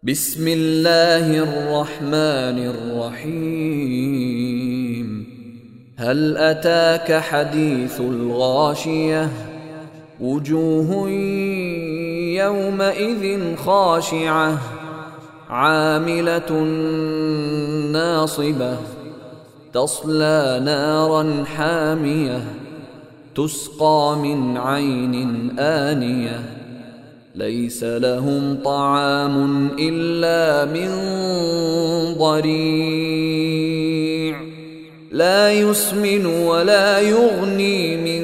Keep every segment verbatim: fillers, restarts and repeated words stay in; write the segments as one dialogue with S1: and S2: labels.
S1: بسم الله الرحمن الرحيم هل أتاك حديث الغاشية وجوه يومئذ خاشعة عاملة ناصبة تصلى نارا حامية تسقى من عين آنية ليس لهم طعام إلا من ضريع لا يسمن ولا يغني من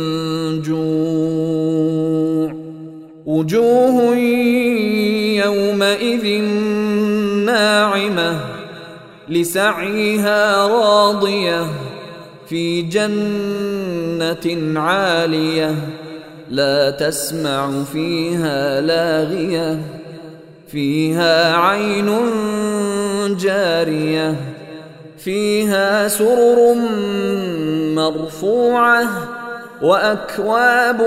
S1: جوع وجوه يومئذ ناعمة لسعيها راضية في جنة عالية لا تسمع فيها لاغية فيها عين جارية فيها سرر مرفوعة وأكواب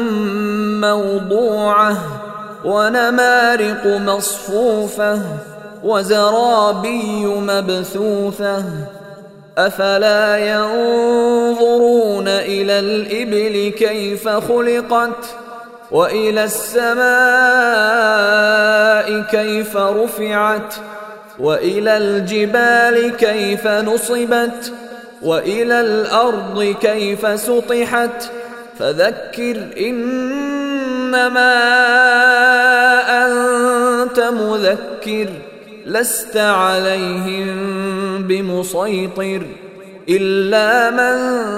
S1: موضوعة ونمارق مصفوفة وزرابي مبثوثة أفلا ينظرون إلى الإبل كيف خلقت وإلى السماء كيف رفعت وإلى الجبال كيف نصبت وإلى الأرض كيف سطحت فذكر إنما أنت مذكر لست عليهم بمسيطر إلا من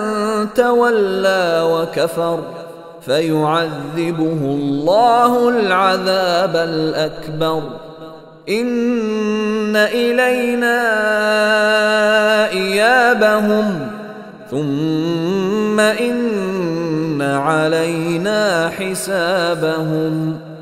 S1: تولى وكفر فيعذبه الله العذاب الأكبر إن إلينا إيابهم ثم إن علينا حسابهم